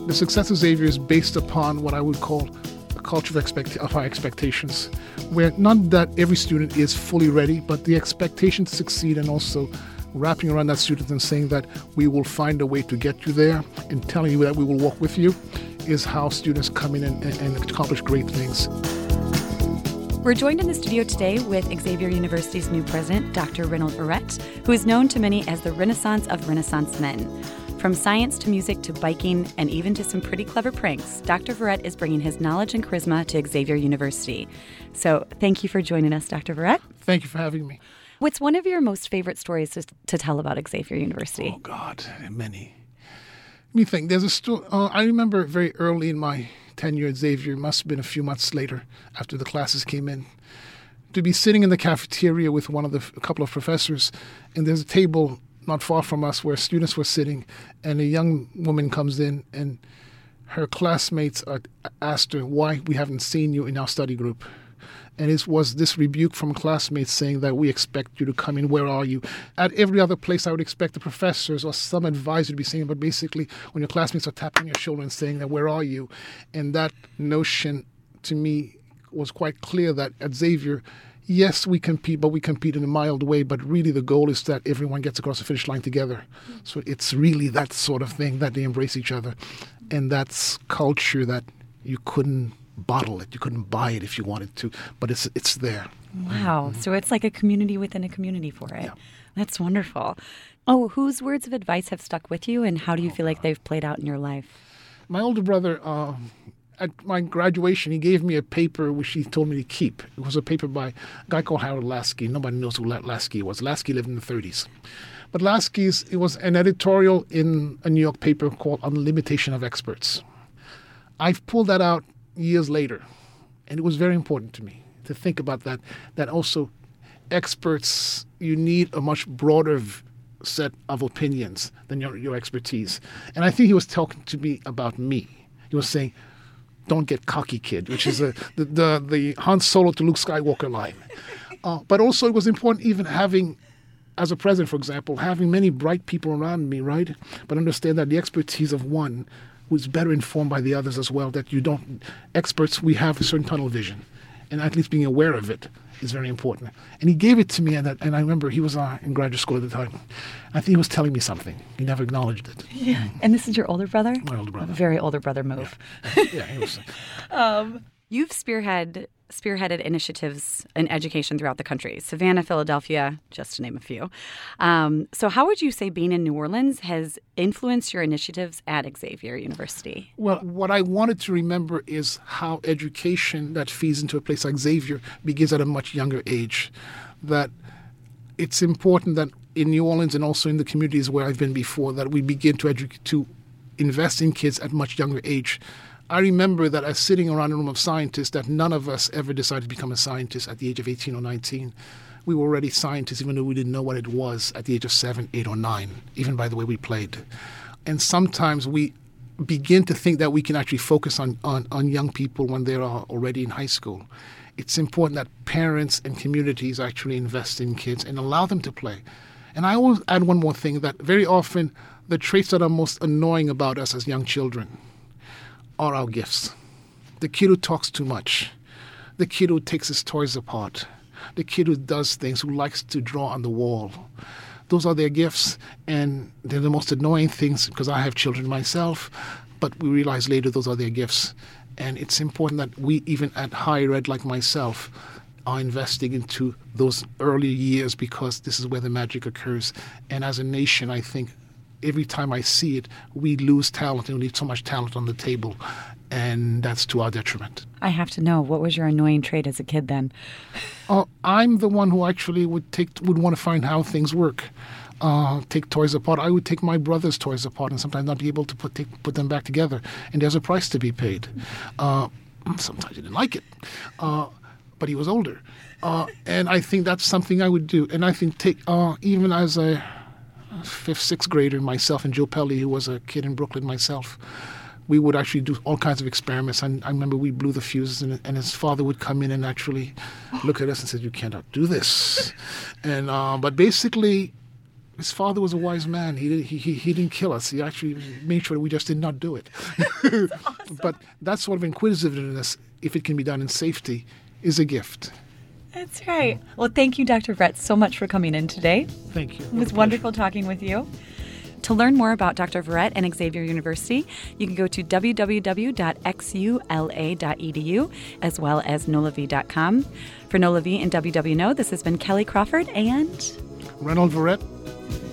The success of Xavier is based upon what I would call a culture of high expectations, where not that every student is fully ready, but the expectation to succeed, and also wrapping around that student and saying that we will find a way to get you there and telling you that we will walk with you is how students come in and accomplish great things. We're joined in the studio today with Xavier University's new president, Dr. Reynold Verrett, who is known to many as the Renaissance of Renaissance men. From science to music to biking and even to some pretty clever pranks, Dr. Verrett is bringing his knowledge and charisma to Xavier University. So thank you for joining us, Dr. Verrett. Thank you for having me. What's one of your most favorite stories to tell about Xavier University? Oh, God, many. Let me think. There's a story. I remember very early in my tenure at Xavier, must have been a few months later after the classes came in, to be sitting in the cafeteria with a couple of professors, and there's a table not far from us where students were sitting, and a young woman comes in, and her classmates asked her why we haven't seen you in our study group. And it was this rebuke from classmates saying that we expect you to come in, where are you? At every other place, I would expect the professors or some advisor to be saying, but basically when your classmates are tapping your shoulder and saying that, where are you? And that notion to me was quite clear that at Xavier, yes, we compete, but we compete in a mild way, but really the goal is that everyone gets across the finish line together. So it's really that sort of thing, that they embrace each other. And that's culture that you couldn't bottle it. You couldn't buy it if you wanted to, but it's there. Wow. So it's like a community within a community for it. Yeah. That's wonderful. Oh, whose words of advice have stuck with you, and how do you feel like they've played out in your life? My older brother, at my graduation, he gave me a paper which he told me to keep. It was a paper by a guy called Harold Lasky. Nobody knows who Lasky was. Lasky lived in the 30s. But it was an editorial in a New York paper called On the Limitation of Experts. I've pulled that out years later, and it was very important to me to think about that also experts, you need a much broader set of opinions than your expertise. And I think he was talking to me about me. He was saying, don't get cocky, kid, which is the Han Solo to Luke Skywalker line. But also it was important even having, as a president, for example, having many bright people around me, right? But understand that the expertise of one who's better informed by the others as well, that experts, we have a certain tunnel vision. And at least being aware of it is very important. And he gave it to me, and I remember he was in graduate school at the time. I think he was telling me something. He never acknowledged it. Yeah. And this is your older brother? My older brother. A very older brother move. Yeah, he was. You've spearheaded initiatives in education throughout the country, Savannah, Philadelphia, just to name a few. So how would you say being in New Orleans has influenced your initiatives at Xavier University? Well, what I wanted to remember is how education that feeds into a place like Xavier begins at a much younger age. That it's important that in New Orleans and also in the communities where I've been before, that we begin to invest in kids at much younger age. I remember that as sitting around a room of scientists, that none of us ever decided to become a scientist at the age of 18 or 19. We were already scientists, even though we didn't know what it was at the age of 7, 8, or 9, even by the way we played. And sometimes we begin to think that we can actually focus on young people when they are already in high school. It's important that parents and communities actually invest in kids and allow them to play. And I will add one more thing, that very often the traits that are most annoying about us as young children are our gifts. The kid who talks too much, the kid who takes his toys apart, the kid who does things, who likes to draw on the wall. Those are their gifts, and they're the most annoying things because I have children myself, but we realize later those are their gifts. And it's important that we, even at higher ed like myself, are investing into those early years because this is where the magic occurs. And as a nation, I think every time I see it, we lose talent and we leave so much talent on the table, and that's to our detriment. I have to know, what was your annoying trait as a kid then? I'm the one who actually would want to find how things work. Take toys apart. I would take my brother's toys apart and sometimes not be able to put them back together. And there's a price to be paid. Sometimes he didn't like it, but he was older. And I think that's something I would do. And I think even as a 5th, 6th grader, myself and Joe Pelly, who was a kid in Brooklyn myself, we would actually do all kinds of experiments. And I remember we blew the fuses, and his father would come in and actually look at us and said, "You cannot do this." And but basically, His father was a wise man. He didn't kill us. He actually made sure we just did not do it. Awesome. But that sort of inquisitiveness, if it can be done in safety, is a gift. That's right. Well, thank you, Dr. Verrett, so much for coming in today. Thank you. It was wonderful talking with you. To learn more about Dr. Verrett and Xavier University, you can go to www.xula.edu as well as nolav.com. For NOLA-V and WWNO, this has been Kelly Crawford and Reynold Verrett.